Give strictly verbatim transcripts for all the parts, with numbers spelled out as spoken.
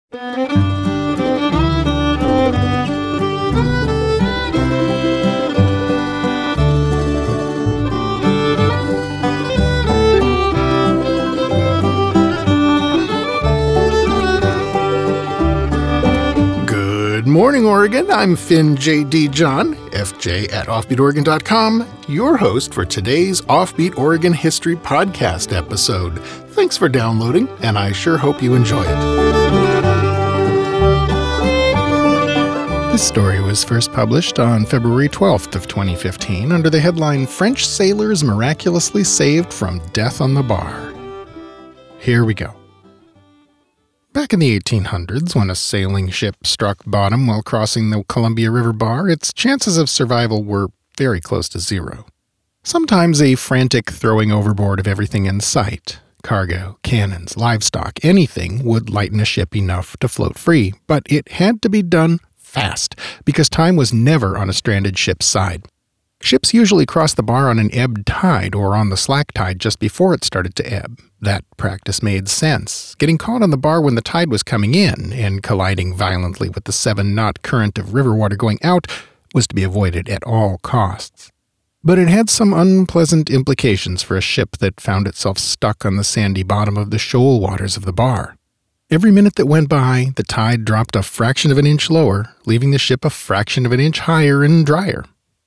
Good morning, Oregon. I'm Finn J D. John, F J at offbeat oregon dot com, your host for today's Offbeat Oregon History Podcast episode. Thanks for downloading, and I sure hope you enjoy it. This story was first published on February twelfth of twenty fifteen under the headline, French Sailors Miraculously Saved from Death on the Bar. Here we go. Back in the eighteen hundreds, when a sailing ship struck bottom while crossing the Columbia River Bar, its chances of survival were very close to zero. Sometimes a frantic throwing overboard of everything in sight, cargo, cannons, livestock, anything, would lighten a ship enough to float free, but it had to be done fast, because time was never on a stranded ship's side. Ships usually crossed the bar on an ebb tide or on the slack tide just before it started to ebb. That practice made sense. Getting caught on the bar when the tide was coming in and colliding violently with the seven-knot current of river water going out was to be avoided at all costs. But it had some unpleasant implications for a ship that found itself stuck on the sandy bottom of the shoal waters of the bar. Every minute that went by, the tide dropped a fraction of an inch lower, leaving the ship a fraction of an inch higher and drier.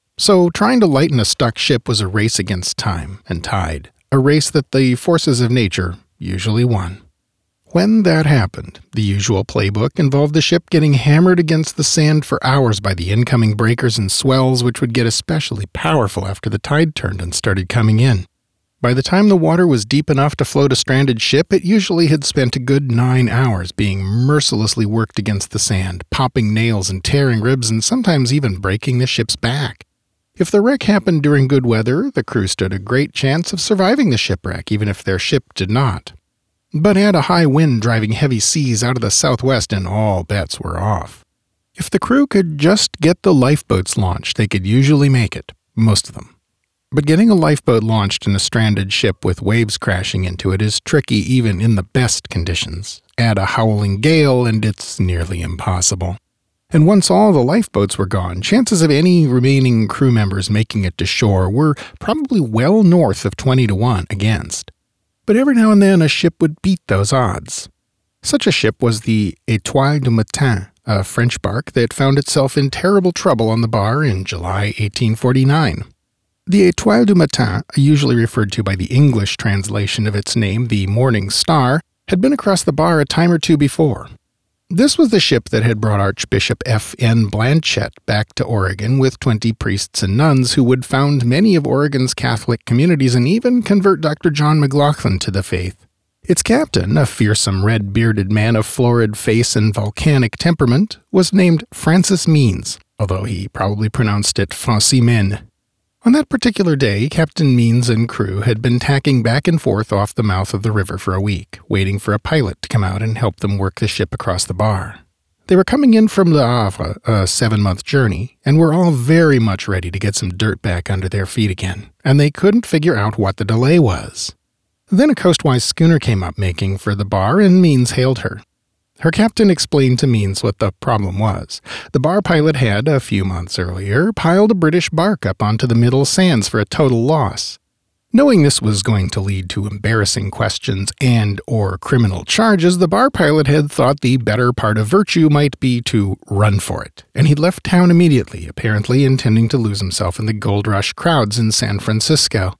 So trying to lighten a stuck ship was a race against time and tide, a race that the forces of nature usually won. When that happened, the usual playbook involved the ship getting hammered against the sand for hours by the incoming breakers and swells, which would get especially powerful after the tide turned and started coming in. By the time the water was deep enough to float a stranded ship, it usually had spent a good nine hours being mercilessly worked against the sand, popping nails and tearing ribs and sometimes even breaking the ship's back. If the wreck happened during good weather, the crew stood a great chance of surviving the shipwreck, even if their ship did not. But add a high wind driving heavy seas out of the southwest and all bets were off. If the crew could just get the lifeboats launched, they could usually make it, most of them. But getting a lifeboat launched in a stranded ship with waves crashing into it is tricky even in the best conditions. Add a howling gale and it's nearly impossible. And once all the lifeboats were gone, chances of any remaining crew members making it to shore were probably well north of twenty to one against. But every now and then a ship would beat those odds. Such a ship was the Étoile du Matin, a French bark that found itself in terrible trouble on the bar in July eighteen forty-nine. The Étoile du Matin, usually referred to by the English translation of its name, the Morning Star, had been across the bar a time or two before. This was the ship that had brought Archbishop F N Blanchette back to Oregon with twenty priests and nuns who would found many of Oregon's Catholic communities and even convert Doctor John McLaughlin to the faith. Its captain, a fearsome red-bearded man of florid face and volcanic temperament, was named Francis Means, although he probably pronounced it Francimen. On that particular day, Captain Means and crew had been tacking back and forth off the mouth of the river for a week, waiting for a pilot to come out and help them work the ship across the bar. They were coming in from Le Havre, a seven-month journey, and were all very much ready to get some dirt back under their feet again, and they couldn't figure out what the delay was. Then a coastwise schooner came up making for the bar, and Means hailed her. Her captain explained to Means what the problem was. The bar pilot had, a few months earlier, piled a British bark up onto the middle sands for a total loss. Knowing this was going to lead to embarrassing questions and or criminal charges, the bar pilot had thought the better part of virtue might be to run for it, and he'd left town immediately, apparently intending to lose himself in the gold rush crowds in San Francisco.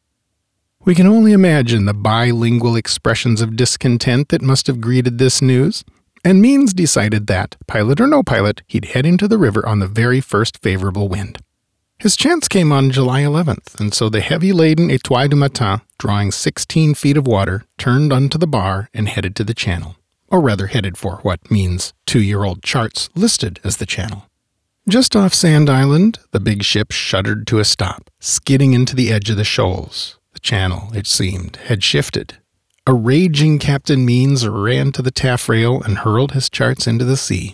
We can only imagine the bilingual expressions of discontent that must have greeted this news. And Means decided that, pilot or no pilot, he'd head into the river on the very first favorable wind. His chance came on July eleventh, and so the heavy-laden Étoile du Matin, drawing sixteen feet of water, turned onto the bar and headed to the channel, or rather headed for what Means' two-year-old charts listed as the channel. Just off Sand Island, the big ship shuddered to a stop, skidding into the edge of the shoals. The channel, it seemed, had shifted. A raging Captain Means ran to the taffrail and hurled his charts into the sea.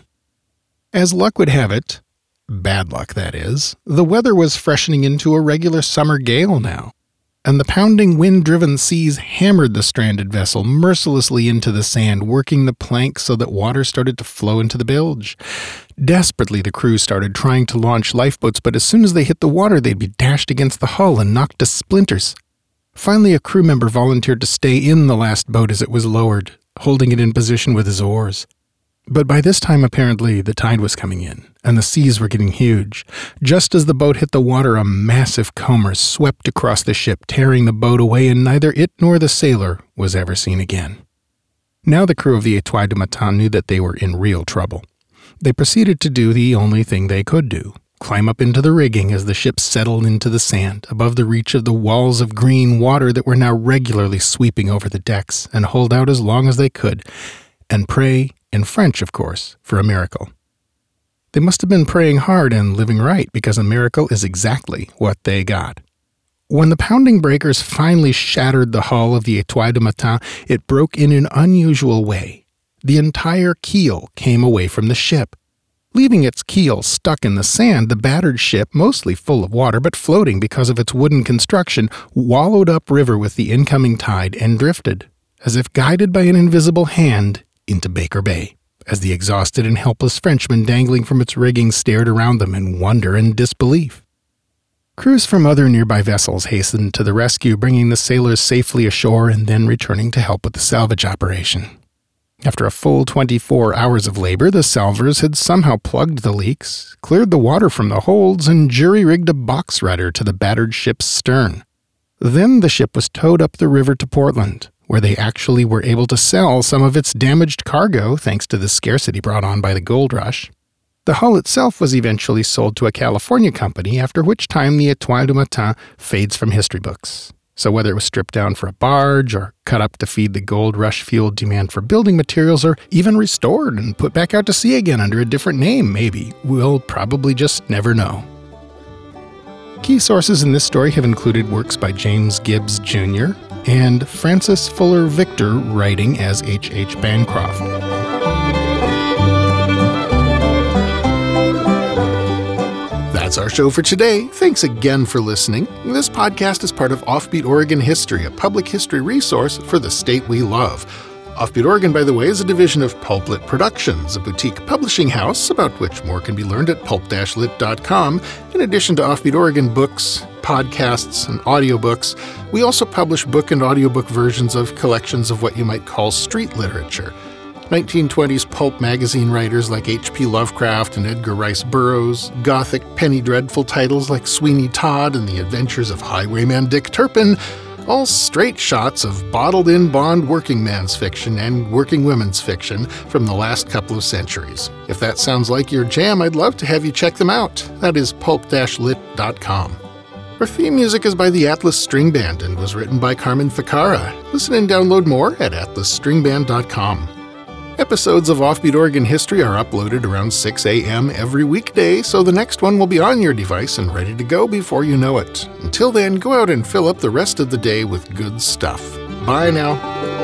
As luck would have it, bad luck that is, the weather was freshening into a regular summer gale now. and the pounding wind-driven seas hammered the stranded vessel mercilessly into the sand, working the plank so that water started to flow into the bilge. Desperately, the crew started trying to launch lifeboats, but as soon as they hit the water, they'd be dashed against the hull and knocked to splinters. Finally, a crew member volunteered to stay in the last boat as it was lowered, holding it in position with his oars. But by this time, apparently, the tide was coming in, and the seas were getting huge. Just as the boat hit the water, a massive comber swept across the ship, tearing the boat away, and neither it nor the sailor was ever seen again. Now the crew of the Étoile du Matin knew that they were in real trouble. They proceeded to do the only thing they could do, climb up into the rigging as the ship settled into the sand, above the reach of the walls of green water that were now regularly sweeping over the decks, and hold out as long as they could, and pray, in French, of course, for a miracle. They must have been praying hard and living right, because a miracle is exactly what they got. When the pounding breakers finally shattered the hull of the Étoile du Matin, it broke in an unusual way. The entire keel came away from the ship. Leaving its keel stuck in the sand, the battered ship, mostly full of water but floating because of its wooden construction, wallowed upriver with the incoming tide and drifted, as if guided by an invisible hand, into Baker Bay, as the exhausted and helpless Frenchmen dangling from its rigging stared around them in wonder and disbelief. Crews from other nearby vessels hastened to the rescue, bringing the sailors safely ashore and then returning to help with the salvage operation. After a full twenty-four hours of labor, the salvors had somehow plugged the leaks, cleared the water from the holds, and jury-rigged a box rudder to the battered ship's stern. Then the ship was towed up the river to Portland, where they actually were able to sell some of its damaged cargo thanks to the scarcity brought on by the gold rush. The hull itself was eventually sold to a California company, after which time the Étoile du Matin fades from history books. So whether it was stripped down for a barge, or cut up to feed the gold rush-fueled demand for building materials, or even restored and put back out to sea again under a different name, maybe, we'll probably just never know. Key sources in this story have included works by James Gibbs Junior and Francis Fuller Victor writing as H H Bancroft. That's our show for today. Thanks again for listening. This podcast is part of Offbeat Oregon History, a public history resource for the state we love. Offbeat Oregon, by the way, is a division of Pulplit Productions, a boutique publishing house about which more can be learned at pulp dash lit dot com. In addition to Offbeat Oregon books, podcasts, and audiobooks, we also publish book and audiobook versions of collections of what you might call street literature. nineteen twenties pulp magazine writers like H P Lovecraft and Edgar Rice Burroughs, gothic penny dreadful titles like Sweeney Todd and the Adventures of Highwayman Dick Turpin, all straight shots of bottled-in Bond working man's fiction and working women's fiction from the last couple of centuries. If that sounds like your jam, I'd love to have you check them out. That is pulp dash lit dot com. Our theme music is by the Atlas String Band and was written by Carmen Ficara. Listen and download more at atlas string band dot com. Episodes of Offbeat Oregon History are uploaded around six a.m. every weekday, so the next one will be on your device and ready to go before you know it. Until then, go out and fill up the rest of the day with good stuff. Bye now.